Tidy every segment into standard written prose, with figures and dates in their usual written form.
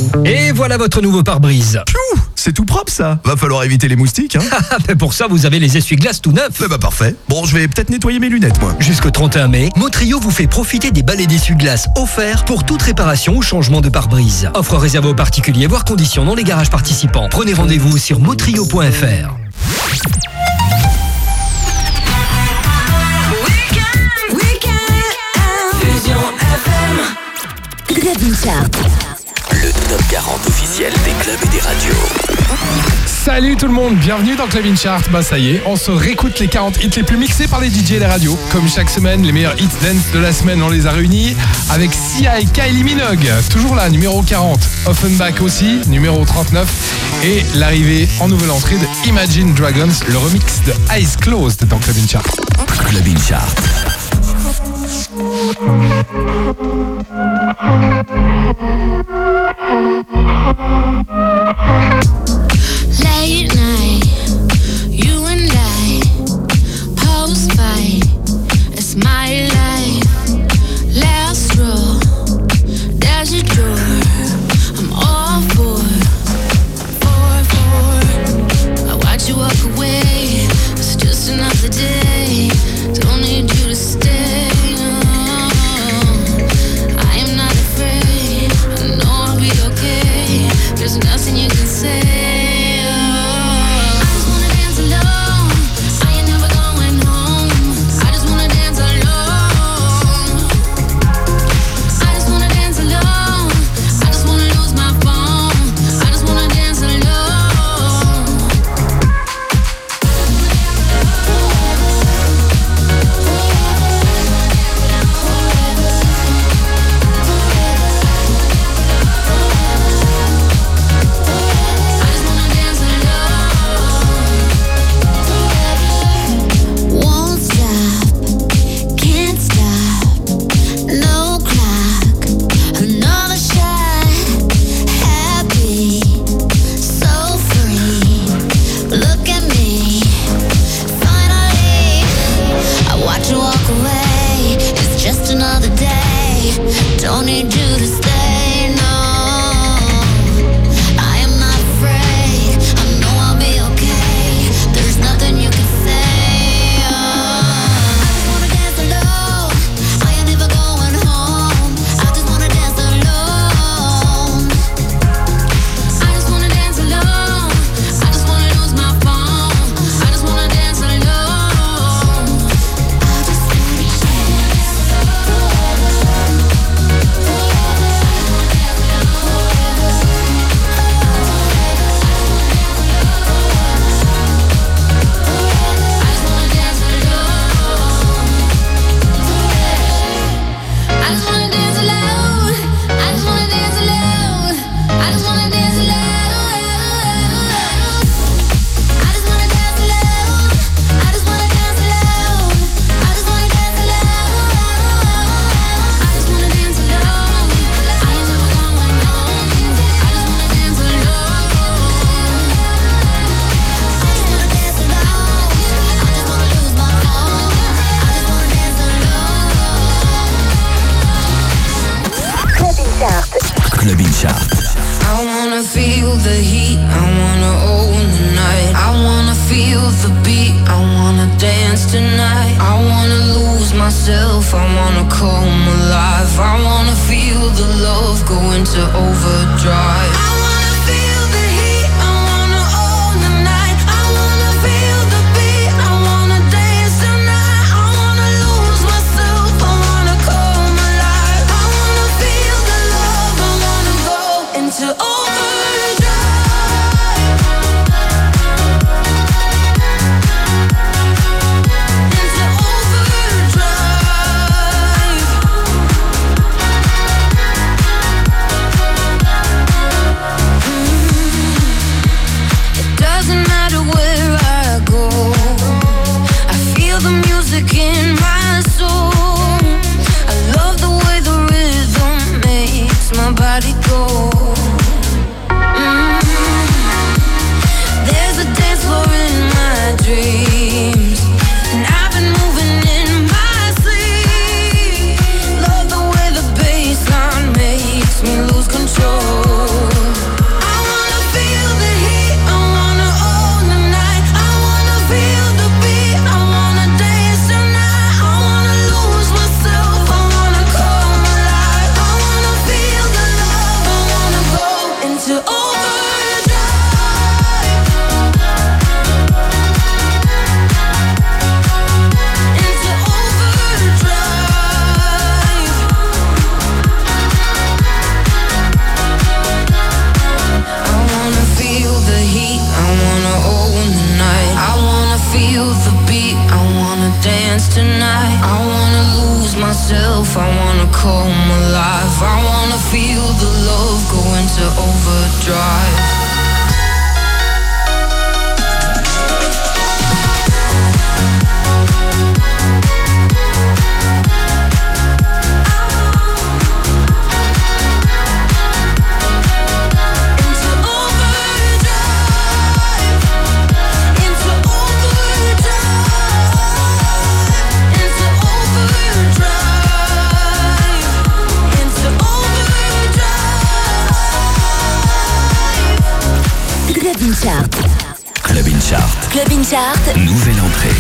Et voilà votre nouveau pare-brise. Piou, c'est tout propre ça. Va falloir éviter les moustiques, hein. Mais pour ça, vous avez les essuie-glaces tout neufs. Bah parfait. Bon, je vais peut-être nettoyer mes lunettes, moi. Jusqu'au 31 mai, Motrio vous fait profiter des balais d'essuie-glaces offerts pour toute réparation ou changement de pare-brise. Offre réservée aux particuliers, voire conditions dans les garages participants. Prenez rendez-vous sur motrio.fr. Clubbing Chart. Le top 40 officiel des clubs et des radios. Salut tout le monde, bienvenue dans Clubbing Chart. Bah ça y est, on se réécoute les 40 hits les plus mixés par les DJ et les radios. Comme chaque semaine, les meilleurs hits dance de la semaine, on les a réunis avec Sia et Kylie Minogue. Toujours là, numéro 40. Offenbach aussi, numéro 39. Et l'arrivée en nouvelle entrée de Imagine Dragons, le remix de Eyes Closed dans Clubbing Chart. Clubbing Chart. Late night, you and I, post fight, it's my life. Last row, there's a door, I'm all for. I watch you walk away, it's just another day, don't need you to stay. I am not afraid, I know I'll be okay, there's nothing you can say. Don't need you to stay, no. I am not afraid, I know I'll be okay. There's nothing you can say. I just wanna dance alone, I ain't never going home. I just wanna dance alone. I just wanna dance alone, I just wanna lose my phone. I just wanna dance alone. I just wanna dance alone. Clubbing Chart. I wanna feel the heat, I wanna own the night. I wanna feel the beat, I wanna dance tonight. I wanna lose myself, I wanna come alive. I wanna feel the love go into overdrive. I wanna feel the heat, I wanna own the night. I wanna feel the beat, I wanna dance tonight. I wanna lose myself, I wanna come alive. I wanna feel the love, I wanna go into overdrive. Into overdrive. It doesn't matter where I go, I feel the music in my soul. I love the way the rhythm makes my body go. myself, I wanna come alive. I wanna feel the love go into overdrive. Club in Chart. Club in Chart. Nouvelle entrée.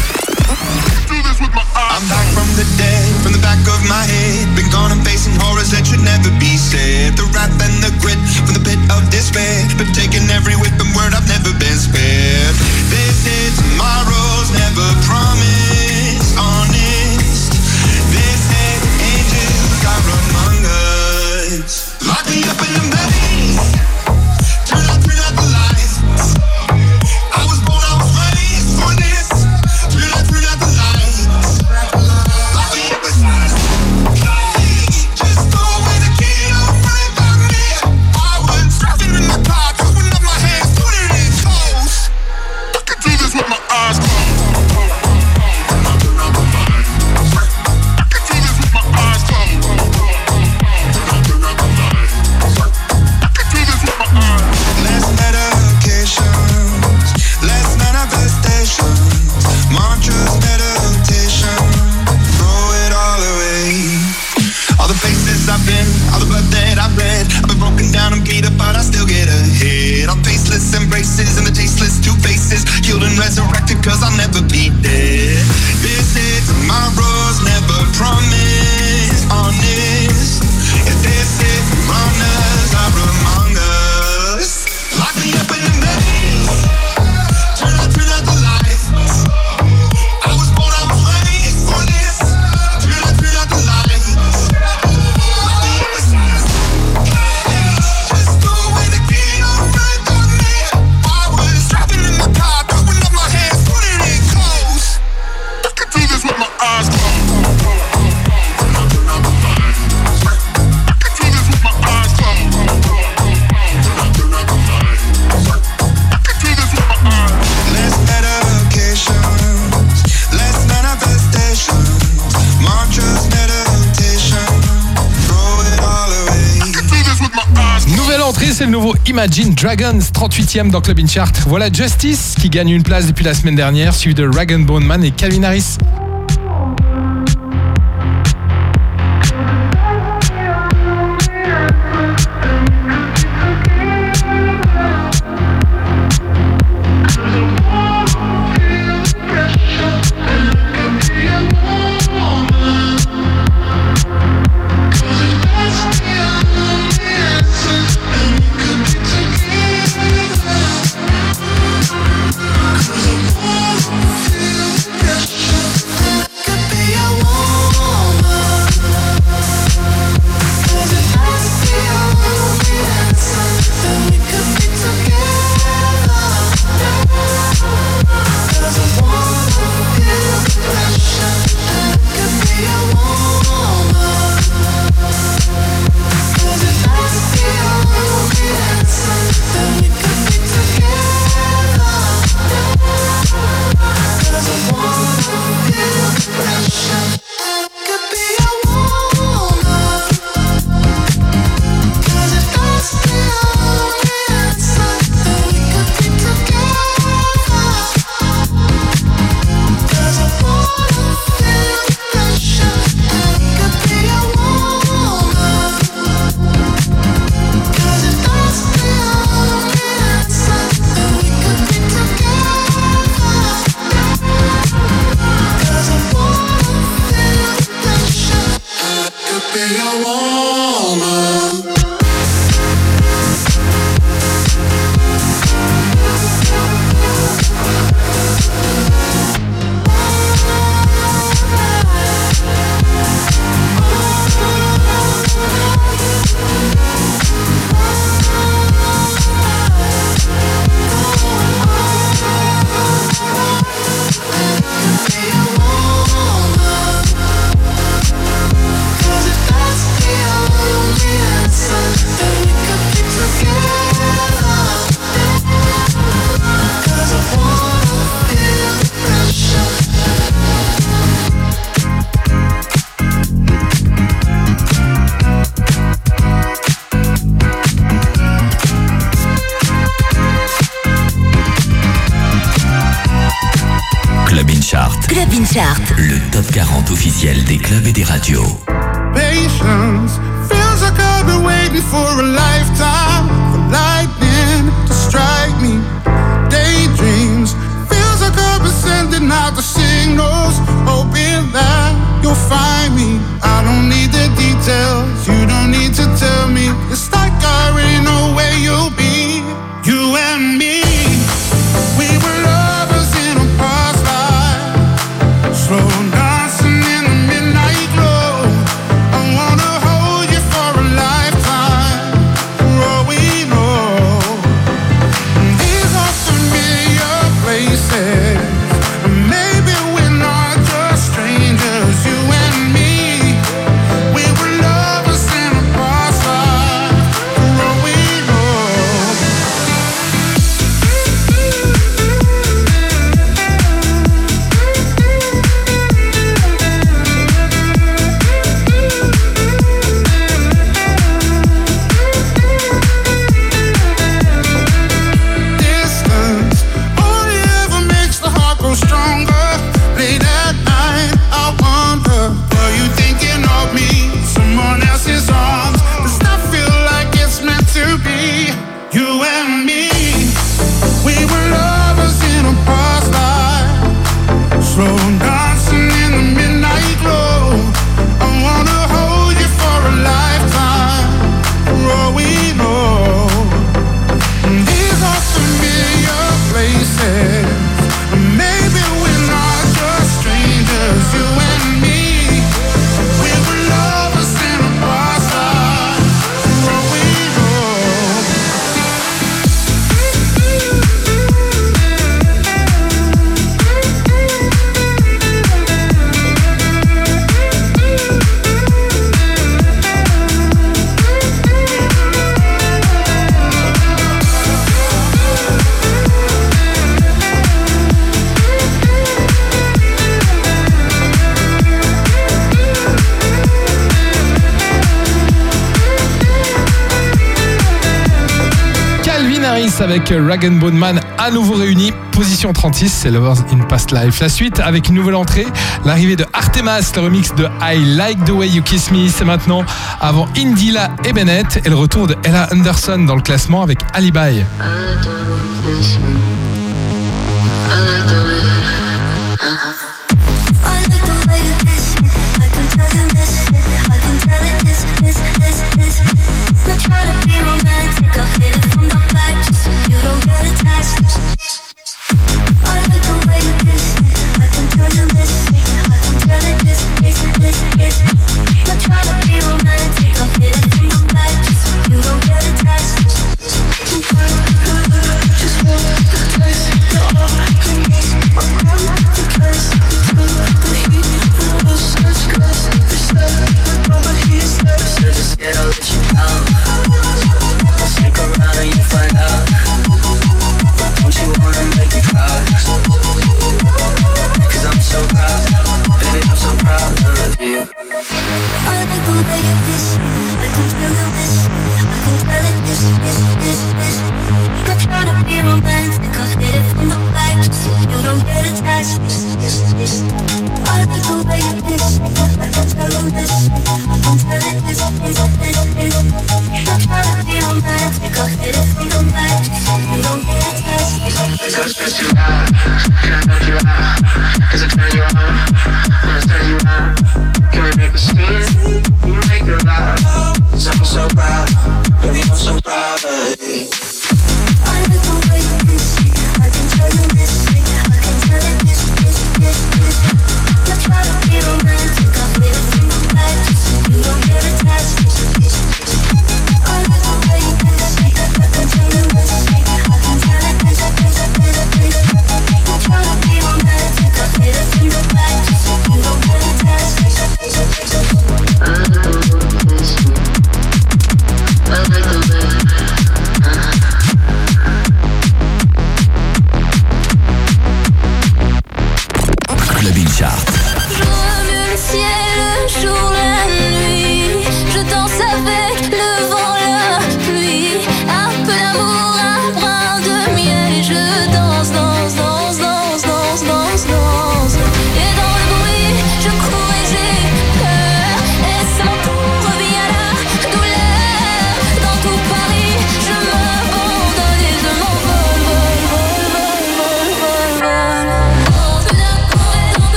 I'm back from the dead, from the back of my head. Been gone and facing horrors that should never be said. The wrath and the grit from the pit of despair. Been taking every whip and word, I've never been spared. They say tomorrow's never promised, honest. They say angels are among us. Lock me up in the maze. Turn out the lights. I was born, I was raised for this. Turn out the lights. Lock me up inside. Just throw away the key, don't worry about me. I was trapping in my car, covering up my hands, putting it in toes. I can do this with my eyes closed. I can do this with my eyes closed. I can do this with my eyes. Less medications, less manifestations, mantras, meditation, throw it all away. All the places I've been, all the blood that I've read, I've been broken down and beat up, but I still get ahead. All faceless embraces and the tasteless two faces, killed and resurrected, cause I'll never be dead. This is tomorrow's never promised, honest. If this is runners are among us, lock me up in the maze. Turn out the lights. I was born, I was raised for this. Turn out the lights. Lock me up inside. Just throw away the key, don't worry about me. I was trapping in my car, covering up my hands, putting it in clothes. I can do this with my eyes closed. I can do this with my eyes closed. Less medications, less manifestations, mantras, meditation, throw it all away. I can do this with my eyes closed. Nouvelle entrée, c'est le nouveau Imagine Dragons, 38e dans Club in Chart. Voilà Justice qui gagne une place depuis la semaine dernière, suivi de Rag & Bone Man et Calvin Harris. Chart. Club In Chart. Le top 40 officiel des clubs et des radios. Patience feels like I've been waiting for a lifetime for lightning to strike me. Daydreams feels like I've been sending out the signals, hoping that you'll find me. I don't need the details, you don't need to tell me. It's like I already know where you'll be. You and me, we were lovers in a past life, slow dancing in the midnight glow. I wanna hold you for a lifetime, for all we know. These are familiar places, maybe we're not just strangers. You and me, we were lovers in a past life, for all we know. Distance only ever makes the heart grow stronger. Late at night, I wonder, are you thinking of me? Someone else's arms. Does that feel like it's meant to be? You and me, we were lovers in a past life, slow dancing in the midnight glow. I wanna hold you for a lifetime, for all we know. These are familiar places, maybe we're not just strangers. You and me, we were lovers in a past life, for all we know. Calvin Harris avec Rag & Bone Man à nouveau réunis. Position 36, c'est Lovers in Past Life. La suite avec une nouvelle entrée, l'arrivée de Artemas, le remix de I Like the Way You Kiss Me. C'est maintenant avant Indila et Bennett et le retour de Ella Anderson dans le classement avec Alibi.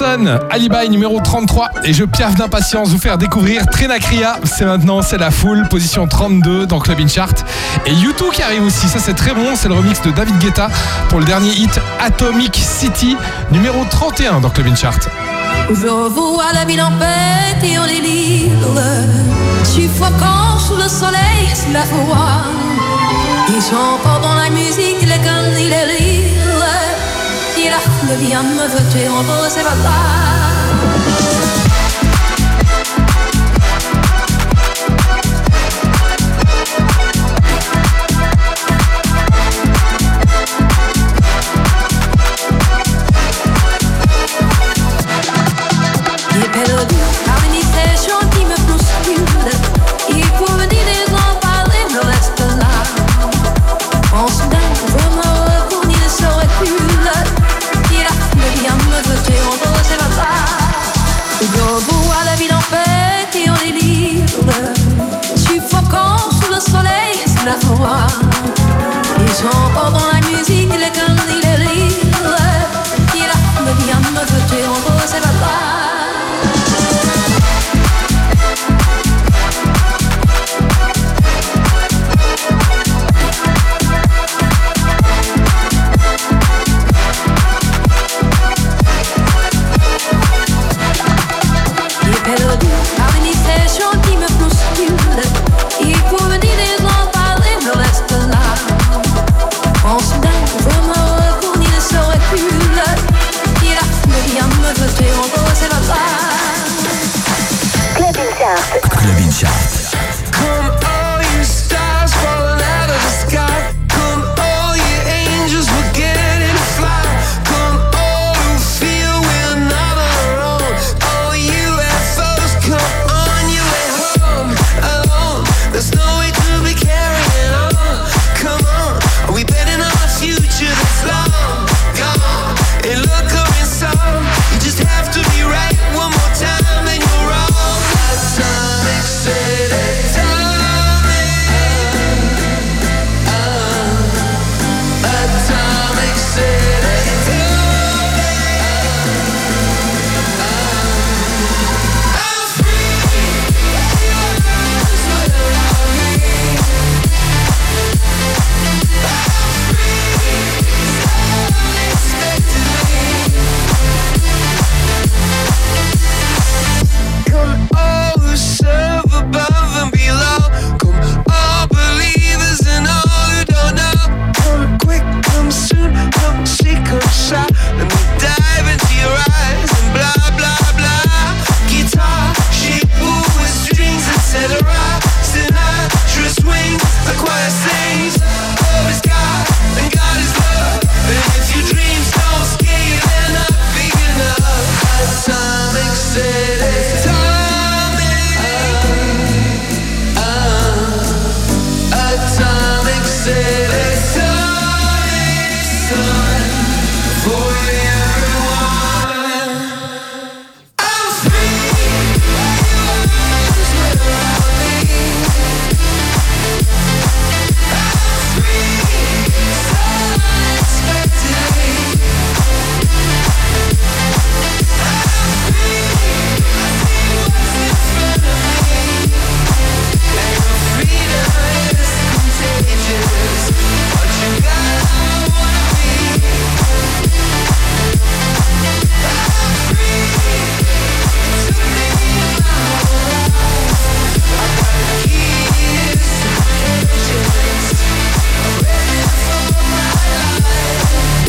Orelsan, Alibi numéro 33. Et je piaffe d'impatience vous faire découvrir Trenakria. C'est maintenant, c'est la foule, position 32 dans Club In Chart. Et U2 qui arrive aussi, ça c'est très bon, c'est le remix de David Guetta pour le dernier hit Atomic City, numéro 31 dans Club In Chart. Je revois la ville en fête et en délire, suffocant sous le soleil, c'est la foi. Ils sont encore dans la musique, les connes, les rires. Et la foule vient me voter en beau, c'est pas la foi. Ils sont encore dans la musique, les connes, les rires. Et la foule vient me voter en beau, c'est pas Club In Chart. Come all you stars falling out of the sky. Come all you angels we're getting to fly. Come all who feel we're not alone. All UFOs, come on your way home alone. There's no way to be carrying on. Come on, are we betting on a future that's long gone? And look up in some, you just have to be right one more time and you're wrong. Atomic City, Atomic City. I'm free. Come all who serve above and below. Come all believers and all who don't know. Come quick, come soon, come see, come shy. Let me dive into your eyes and blah, blah, blah. Guitar, shape, with strings, etc. Sinatra swings, the choir sings. Love is God and God is love. And if your dreams don't scare you, they're not big enough. Atomic City. Atomic City, sun for everyone. I'm free. I'm free, so unexpectedly. I'm free. I see what's in front of me, and your freedom is contagious. What you got, I wanna be. I'm free. Took me my whole life. I got the keys to patience. I'm ready for my life.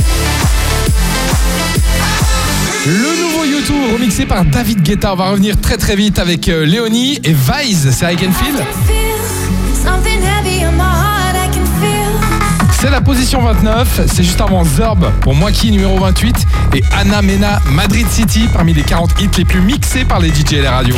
Le nouveau U2 remixé par David Guetta. On va revenir très très vite avec Léonie et Vise, c'est I Can Feel. something heavy on my heart, I can feel. C'est la position 29, c'est juste avant Zurb pour Moiki numéro 28 et Anna Mena Madrid City parmi les 40 hits les plus mixés par les DJ et les radios.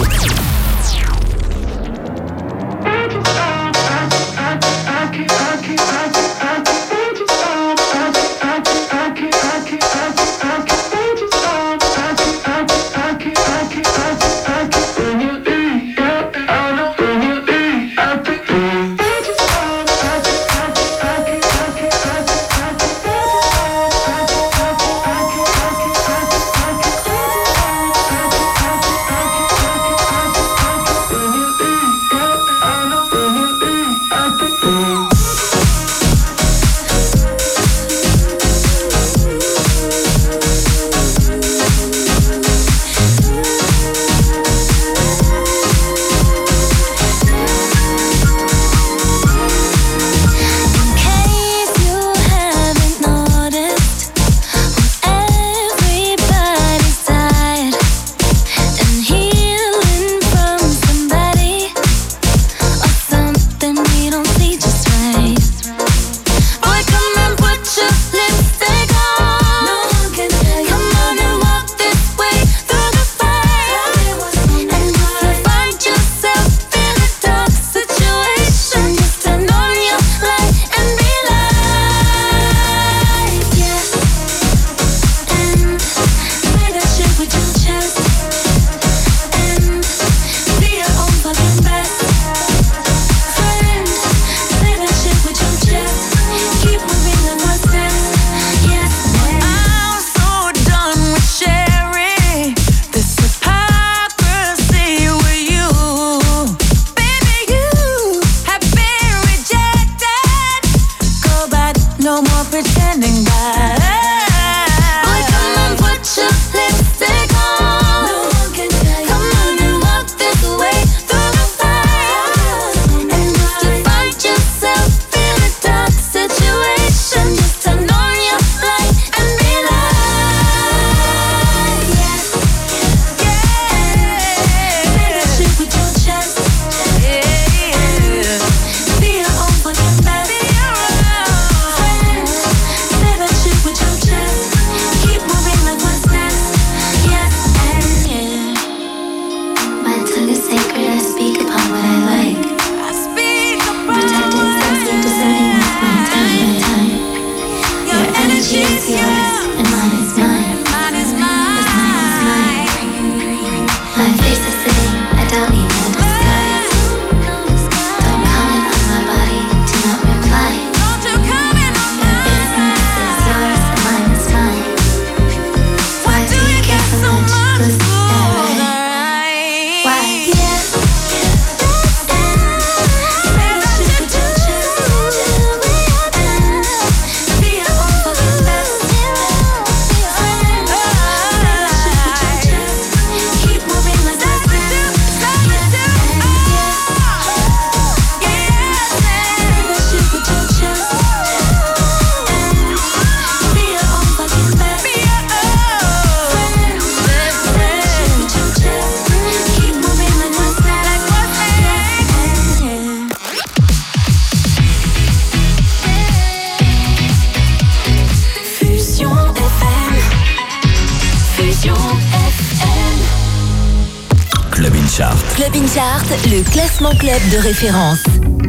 Chart. Club In Chart, le classement club de référence.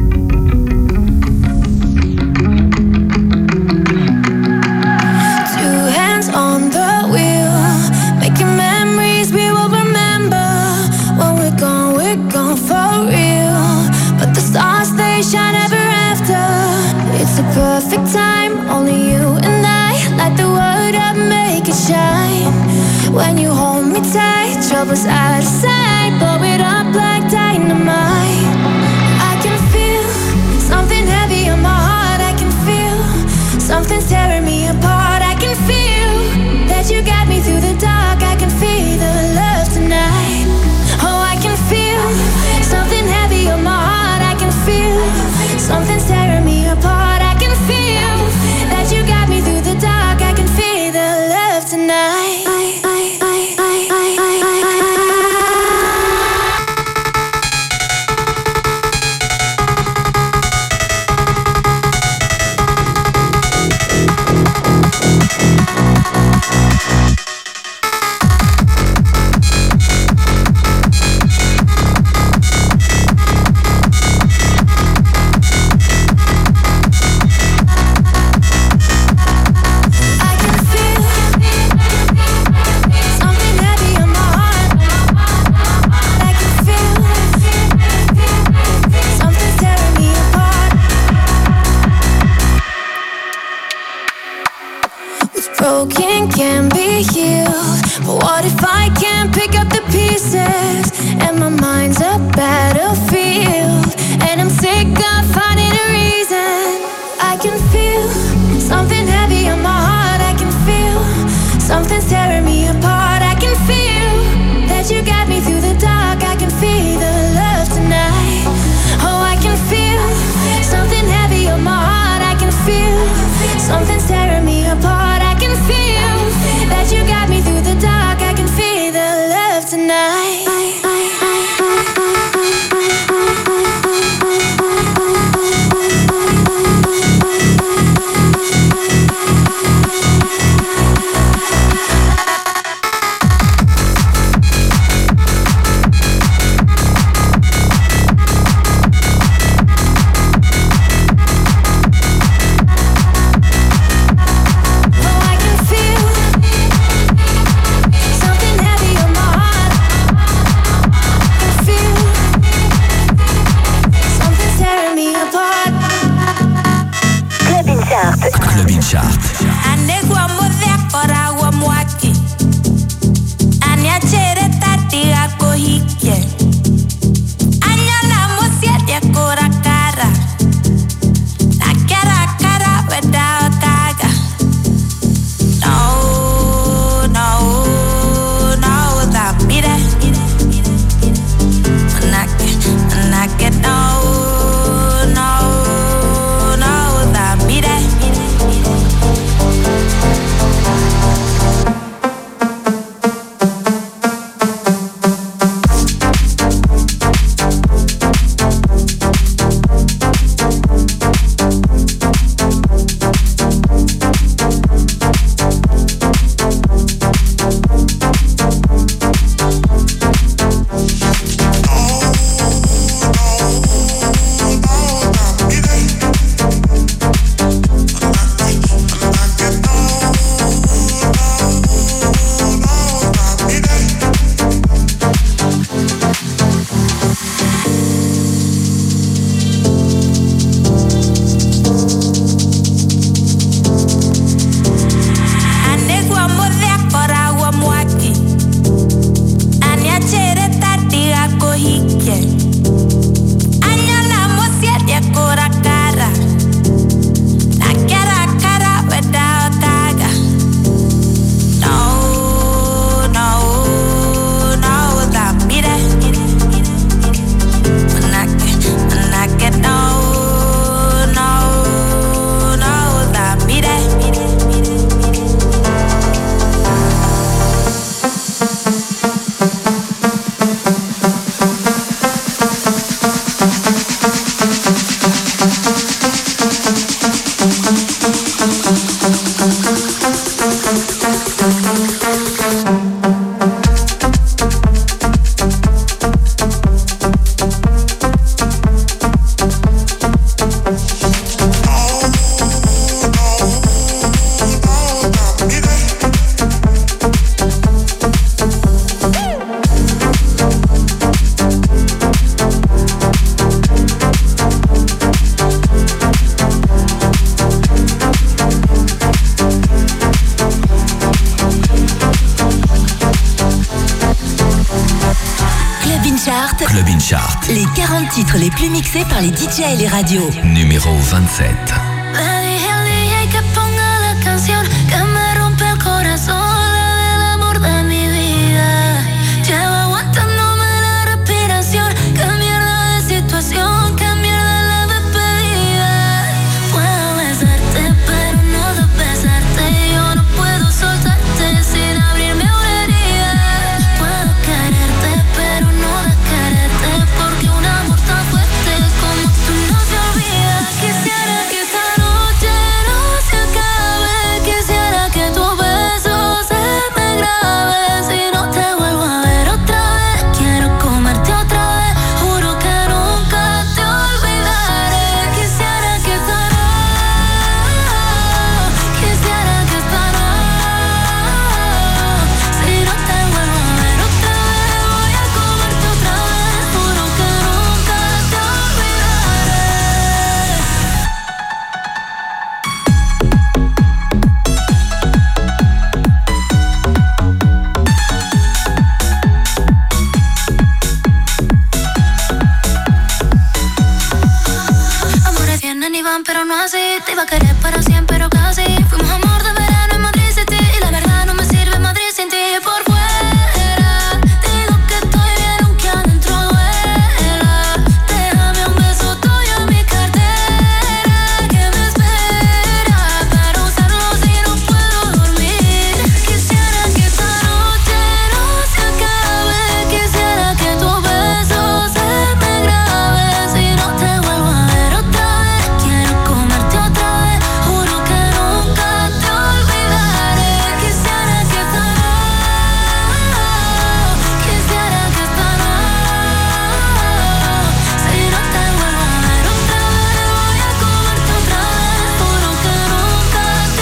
Two hands on the wheel, making memories we will remember. When we're gone for real. But the stars, they shine ever after. It's the perfect time, only you and I. Light the world up, make it shine. When you hold me tight, troubles out of sight. Blow it up like dynamite. I can feel something heavy on my heart. I can feel something's tearing me apart. I can feel that you got me through the dark. I can feel the love tonight. Oh, I can feel something heavy on my heart. I can feel something's tearing me apart. I can feel that you got me through the dark. I can feel the love tonight. Broken can be healed, but what if I can't pick up the pieces? And my mind's a battlefield, and I'm sick of finding a reason. I can feel something heavy on my heart. I can feel something's tearing me apart. I can feel that you got me through the dark. I can feel the love tonight. Oh, I can feel something heavy on my heart. I can feel something's tearing me apart. I can feel that you got me through the dark. I can feel the love tonight. Club In Chart. Anegwa modhe kora wa mwaki Anya chere tati ako hike Anya na musia dia kora kara Na kara kara without kaga No, no, no, that mire Manake, no, no, no, that mire Chart. Les 40 titres les plus mixés par les DJ et les radios. Numéro 27. Le dije al DJ que ponga la canción que me rompe el corazón, la del amor de mi vida. Llevo aguantándome la respiración. Qué mierda de situación, qué mierda la despedida. Puedo besarte, pero no de besarte. Yo no puedo soltarte sin abrirme una herida. Puedo quererte, pero no de quererte, porque un amor tan fuerte como tú no se olvida. Quisiera que esta noche no se acabe. Quisiera que tu beso se me grabe. Si no te vuelvo a ver otra vez, quiero comerte otra vez. Juro que nunca te olvidaré. Quisiera que esta noche, quisiera que esta noche, si no te vuelvo a ver otra vez, voy a comerte otra vez. Juro que nunca te olvidaré. Amores vienen y van, pero no así. Te iba a querer para siempre, pero casi. Fuimos amor de verano en Madrid City. Y la verdad no me sirve Madrid sin ti. Por fuera digo que estoy bien, aunque adentro duela. Déjame un beso tuyo en mi cartera, que me espera para usarlo si no puedo dormir. Quisiera que esta noche no se acabe. Quisiera que tu beso se me grabe. Si no te vuelvo a ver otra vez, quiero comerte otra vez. Juro que nunca te olvidaré. Quisiera que esta noche, quisiera que esta noche, si no te vuelvo a ver otra vez, voy a comerte otra vez. Juro que nunca te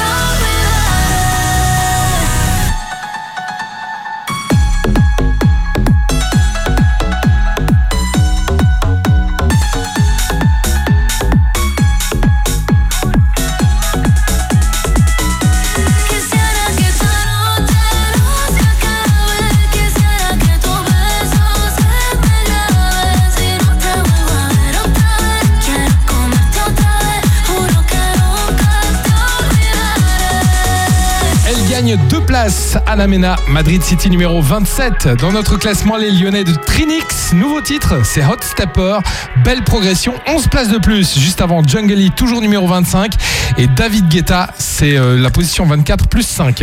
Quisiera que esta noche no se acabe. Quisiera que tu beso se me grabe. Si no te vuelvo a ver otra vez, quiero comerte otra vez. Juro que nunca te olvidaré. Elle gagne 2 places. Ana Mena, Madrid City numéro 27. Dans notre classement, les Lyonnais de Trinix. Nouveau titre, c'est Hot Stepper. Belle progression, 11 places de plus. Juste avant, Jungle E, toujours numéro 25. Et David Guetta, c'est la position 24 plus 5.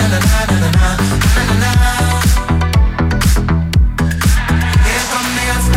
Here come the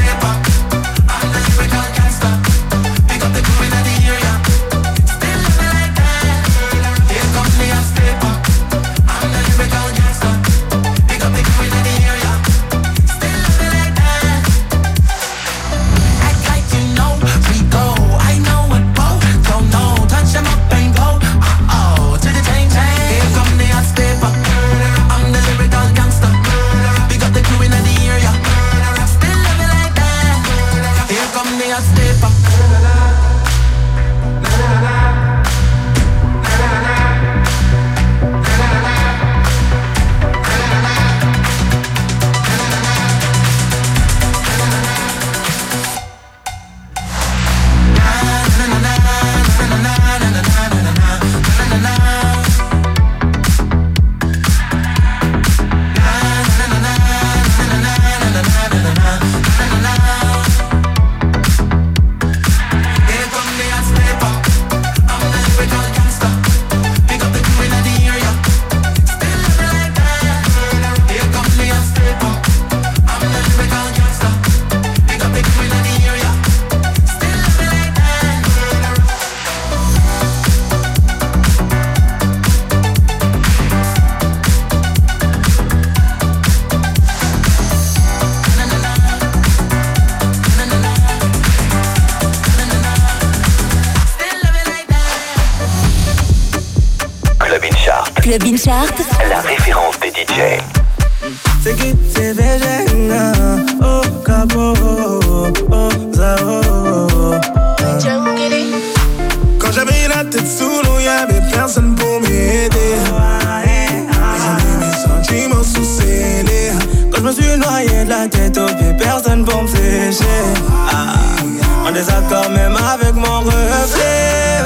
Club In Chart, La référence des DJ. C'est qui c'est Végéna, oh Cabo, oh Zao. Quand j'avais la tête sous l'eau, y'avait personne pour m'aider. J'ai mis mes sentiments sous scellés. Quand je me suis noyé de la tête aux pieds, personne pour me sécher. En désaccord même avec mon reflet.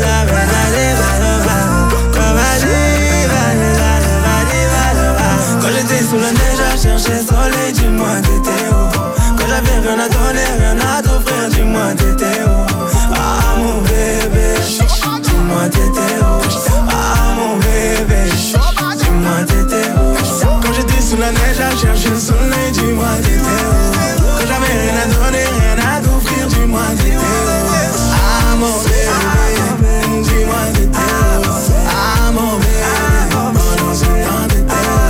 Quand j'étais sous la neige à chercher soleil, dis-moi t'étais où? Quand j'avais rien à donner, rien à t'offrir, dis-moi t'étais où? Ah mon bébé, dis-moi t'étais où? Ah mon bébé, dis-moi t'étais où? Quand j'étais sous la neige à chercher le soleil, dis-moi t'étais où? Quand j'avais rien à donner, rien à t'offrir, dis-moi t'étais où? Ah mon bébé, dis-moi t'étais où? Ah mon bébé, pendant ce temps t'étais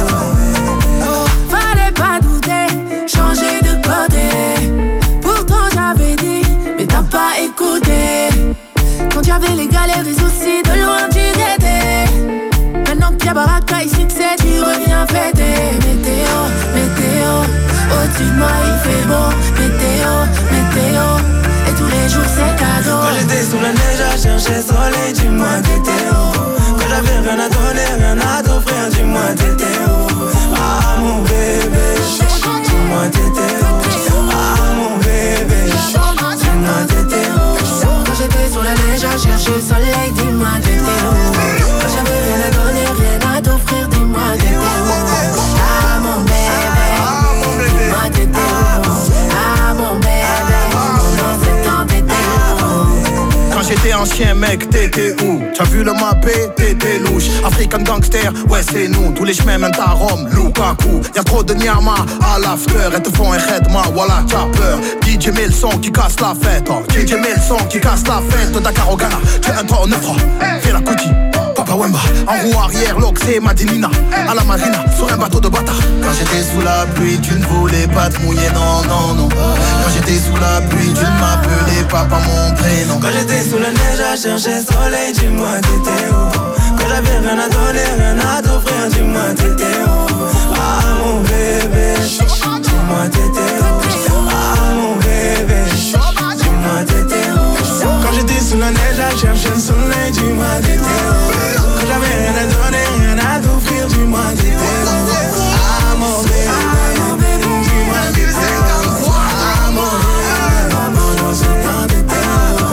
où? Fallait pas douter, changer de côté. Pourtant j'avais dit, mais t'as pas écouté. Quand y'avais les galères et soucis, de loin tu guettais. Maintenant qu'il y a baraka ici, tu tu reviens fêter. Météo, météo, au-dessus de moi il fait beau. Météo, météo, et tous les jours c'est cadeau. Quand j'étais sous la neige à chercher soleil, dis-moi t'étais où? Quand j'avais rien à donner, rien à t'offrir, dis-moi t'étais où? Ah mon bébé, dis-moi t'étais où? Ah mon bébé, dis-moi t'étais où? Quand j'étais sur la neige à chercher le soleil, dis-moi t'étais où? Quand j'avais rien à donner, rien à t'offrir, dis-moi t'étais où? Ah mon bébé, dis-moi t'étais où? Ah mon bébé, pendant ce temps t'étais où? Quand j'étais ancien mec, t'étais où? T'as vu le mappé, t'étais louche. African gangster, ouais c'est nous. Tous les chemins mènent à Rome, Lukaku. Y'a trop de nyama à l'after. Et te font un redma, voilà t'as peur. DJ met le son qui casse la fête, oh. DJ met le son qui casse la fête. Dakar au Ghana, tu es un ton neuf, fais la cookie. Papa Wemba, en roue arrière, l'Oxé, Madinina. À la marina, sur un bateau de bâtard. Quand j'étais sous la pluie, tu ne voulais pas te mouiller, non, non, non. Quand j'étais sous la pluie, tu ne m'appelais pas par mon prénom. Quand j'étais sous la neige à chercher soleil, dis-moi t'étais où? Quand j'avais rien à donner, rien à t'offrir, dis-moi t'étais où? Ah mon bébé, dis-moi t'étais où? Ah mon bébé, dis-moi t'étais où? Quand j'étais sous la neige à chercher le soleil, dis-moi t'étais où? Quand j'avais rien à donner, rien à t'offrir, dis-moi t'étais où? Ah mon bébé, dis-moi t'étais où? Ah mon bébé, pendant ce temps t'étais où?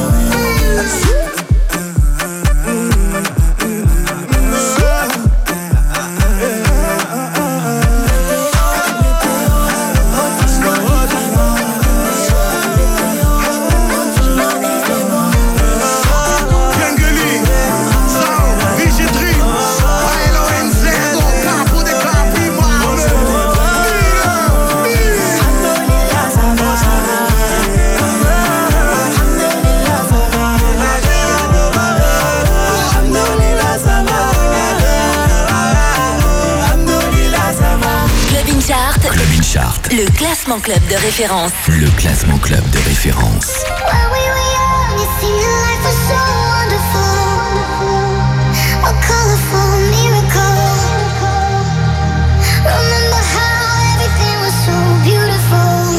Le classement club de référence. Le classement club de référence. When we were young, it seemed that life was so wonderful. A colorful miracle. Remember how everything was so beautiful.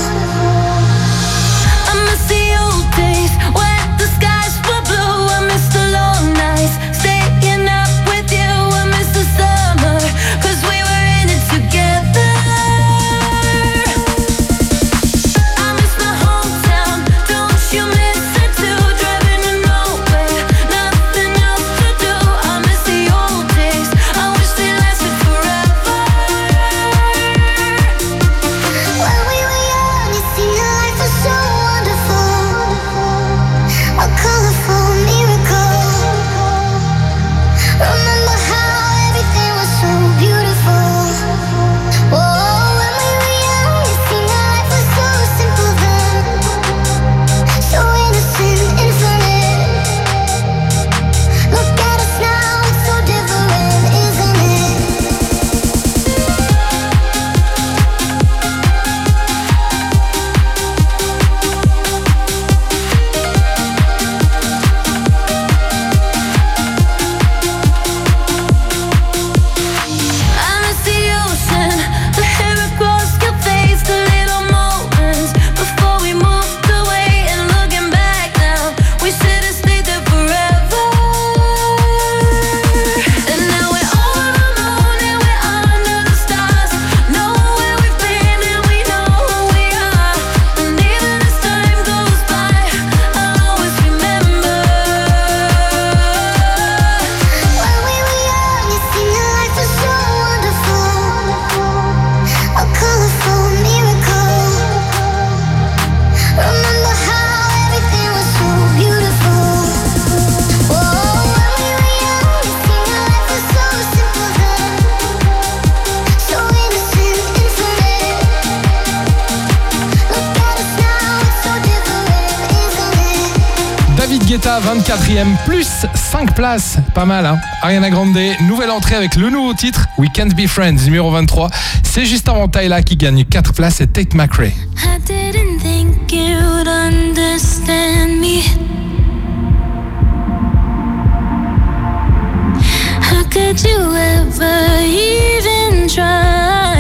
I miss the old days when the skies were blue. I miss the long nights staying up with you. I miss the summer, 'cause we were in it together. I miss my hometown, don't you miss Guetta, 24e, plus 5 places. Pas mal, hein. Ariana Grande, nouvelle entrée avec le nouveau titre We Can't Be Friends, numéro 23. C'est juste avant Tyla qui gagne 4 places et Tate McRae. I didn't think you'd understand me. How could you ever even try?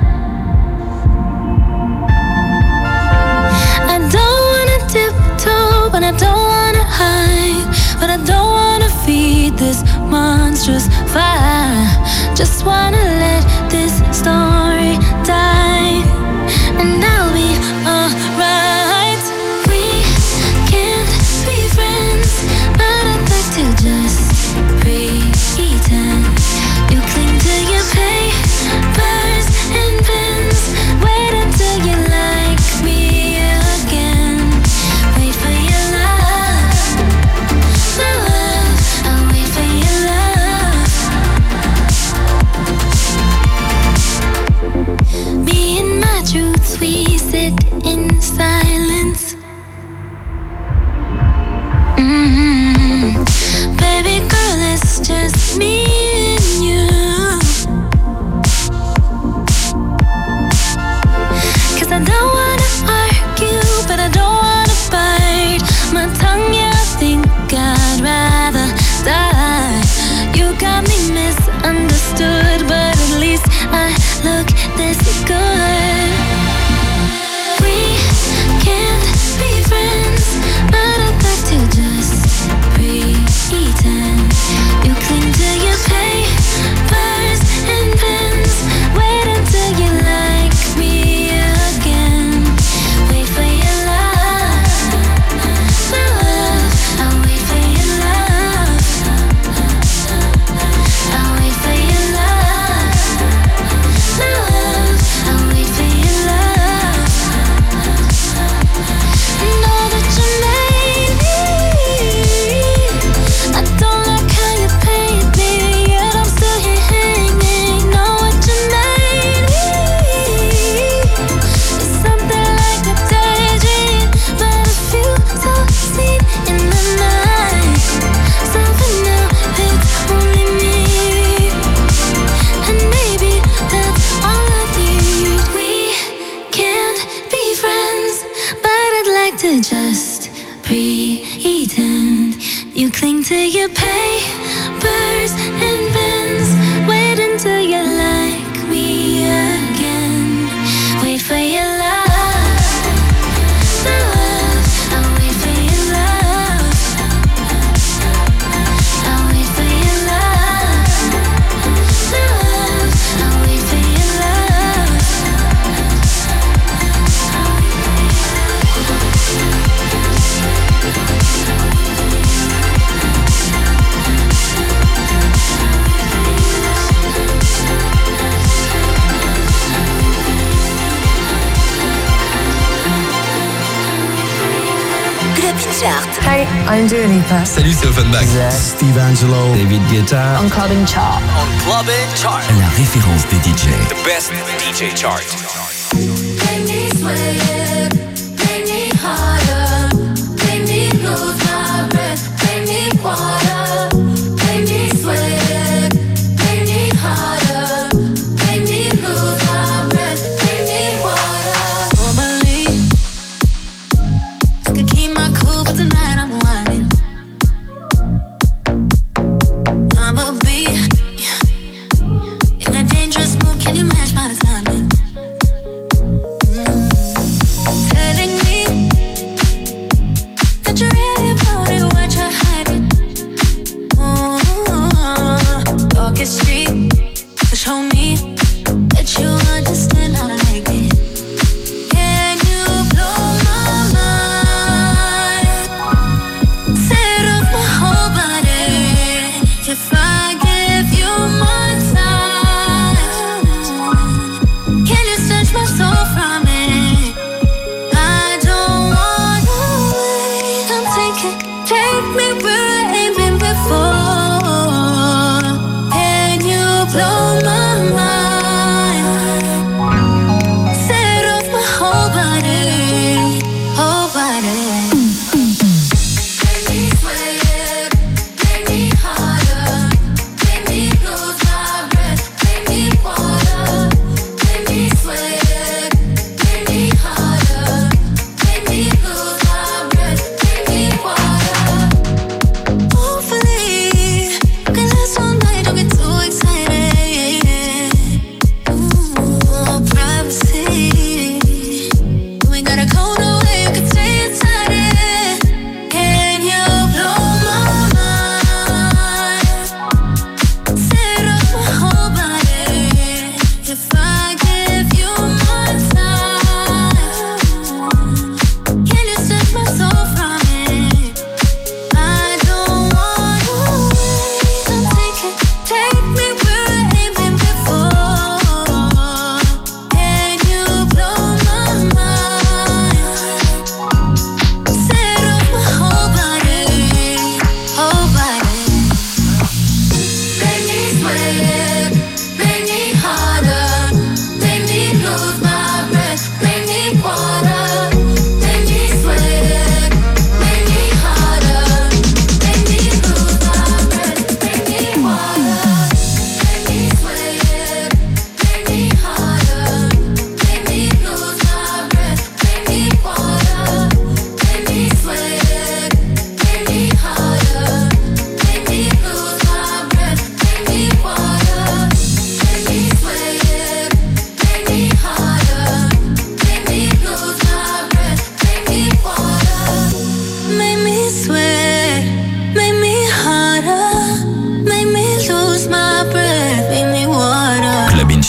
I don't wanna tiptoe, but I don't wanna hide. But I don't wanna feed this monstrous fire. Just wanna let this story die, and I'll be alright. We can't be friends, but I'd like to just pretend. You cling to your papers and pens. Wait until you like me again. Wait for your love, my love. I'll wait for your love. Me and my truths, we sit in silence. Baby girl, it's just me and you. 'Cause I don't wanna argue, but I don't wanna bite my tongue, yeah, I think I'd rather die. You got me misunderstood, but at least I look this good. We can't be friends, but I'd like to just pretend. You cling to your papers and pens. Wait until you like me again. Wait for your love, my love. I'll wait for your love. I'll wait for your love, my love. I'll wait for your love. Know that you made me. I don't like how you paint me, yet I'm still here hanging. Know what you made me. It's something like a daydream, but a few so seen in the night. Something now, it's only me, and maybe that's all I need. We can't be friends, but I'd like to just pretend. You cling to your papers and pens. Wait until you like me again. Wait for your love, my love. I'll wait for your love. I'll wait for your love, my love. I'll wait for your love. Club Chart. Hey, I'm Dua Lipa. Salut, c'est Offenbach. Steve Angelo, David Guetta. On Club Chart. On Club Chart. La référence des DJ. The best DJ chart. Make me sweat, make me harder, make me lose my breath, make me water, make me sweat, make me harder, make me lose my breath, make me water. Normally, I could keep my cool, but tonight I'm whining. I'ma be in a dangerous mood. Can you match my timing?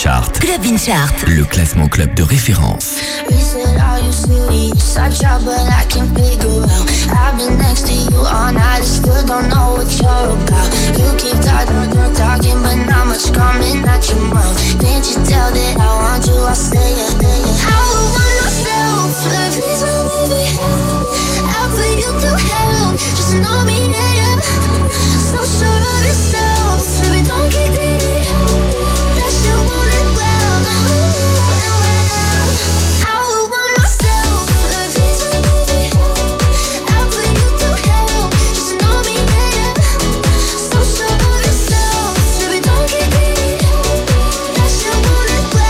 Chart. Club in Chart. Le classement club de référence. We said, are you serious? Such a but I can figure out. I've been next to you all night, I still don't know what you're about. You keep talking, but not much coming out your mouth. Can't you tell that I want you? I say it. I would want myself, please don't leave me. Out for you to help, just know me, yeah. So sure of yourself, baby, don't get greedy. That you want it well. I would want myself, please don't leave me. Out for you to help, just know me, yeah. So sure of yourself, baby, don't get greedy. That you want it well.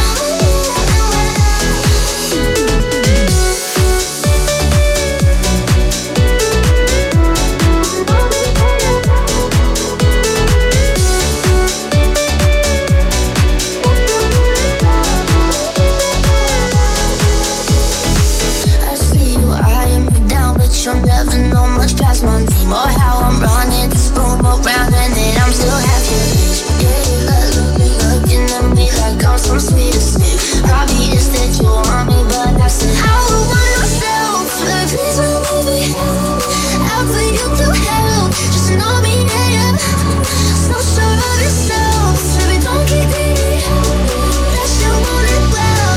You'll never know much past my name or how I'm running this room around, and then I'm still half your age. Yeah, you looking at me like I'm some sweet escape. Probably it's that you want me, but I said I would want myself. Please don't leave me. Out for you to help, just know me, yeah. So sure of yourself, baby, don't get greedy. That you want it well.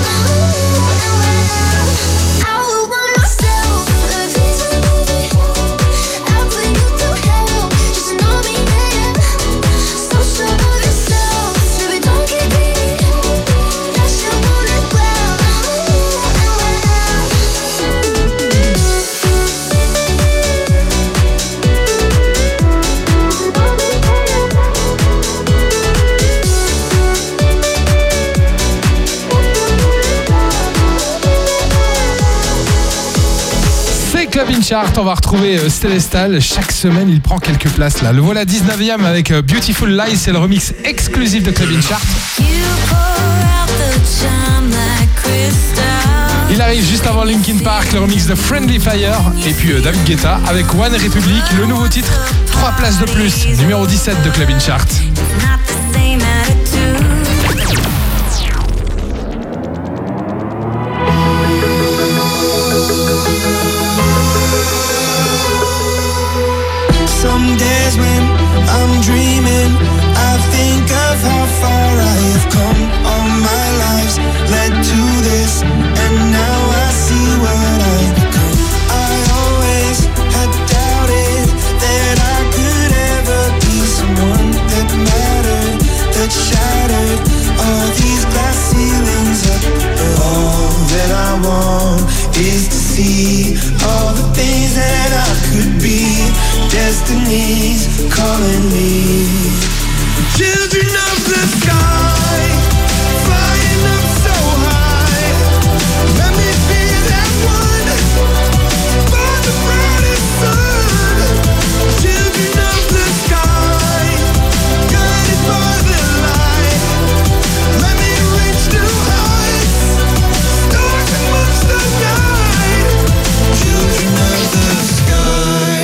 I would want myself. Please don't leave me. Out for you to help, just know me, yeah. So sure of yourself, baby, don't get greedy. That you want it well. C'est Club in Chart, on va retrouver Célestal. Chaque semaine, il prend quelques places là. Le voilà 19e avec Beautiful Lies, c'est le remix exclusif de Club in Chart. Il arrive juste avant Linkin Park, le remix de Friendly Fire. Et puis David Guetta avec One Republic, le nouveau titre, 3 places de plus, numéro 17 de Club in Chart. Some days when I'm dreaming, I think of how far I have come. All my lives led to this, and now I see what I've become. I always had doubted that I could ever be someone that mattered, that shattered all these glass ceilings up. But all that I want is to see all the things that I could be. Destiny's calling me. Children of the sky, flying up so high. Let me be that one by the brightest sun. Children of the sky, guided by the light. Let me reach new heights, stars amongst the night. Children of the sky.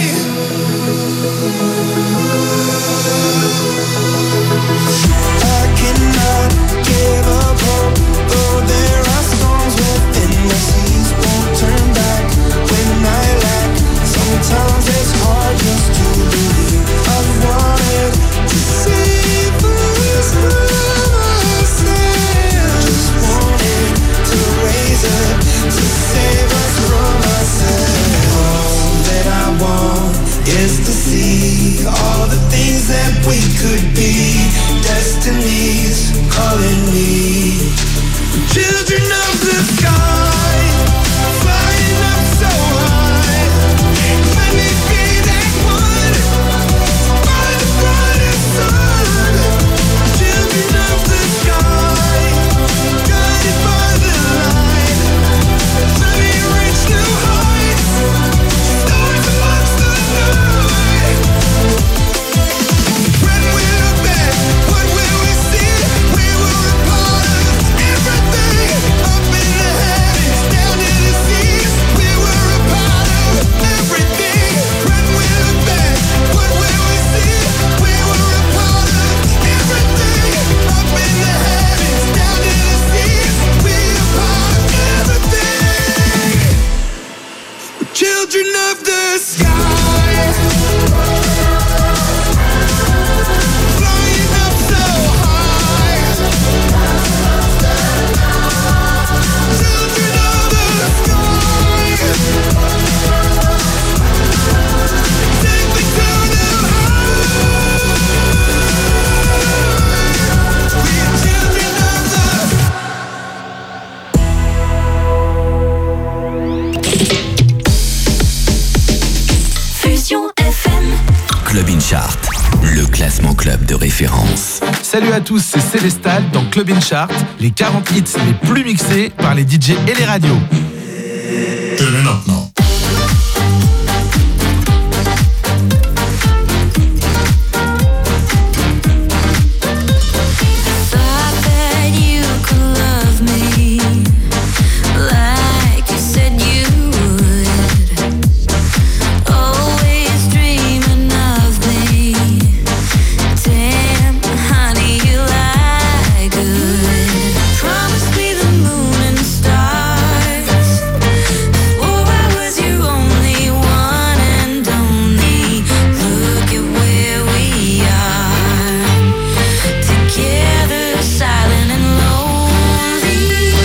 I cannot give up hope, though there are storms within the seas won't turn back when I lack. Sometimes it's hard just to believe. I've wanted to save us from ourselves. Just wanted to raise up to save us from ourselves. All that I want is to see all the things that we could be. Destiny's calling me. Children of the sky, flying up so high. Let me be that one by the brightest sun. Children of the sky, guided by the light. Let me reach new heights, stars amongst the night. When we look back, what will we say? Le classement club de référence. Salut à tous, c'est Célestal dans Club In Chart, les 40 hits les plus mixés par les DJ et les radios. Turn it up now.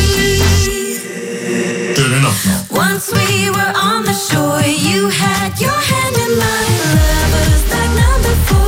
Once we were on the shore, you had your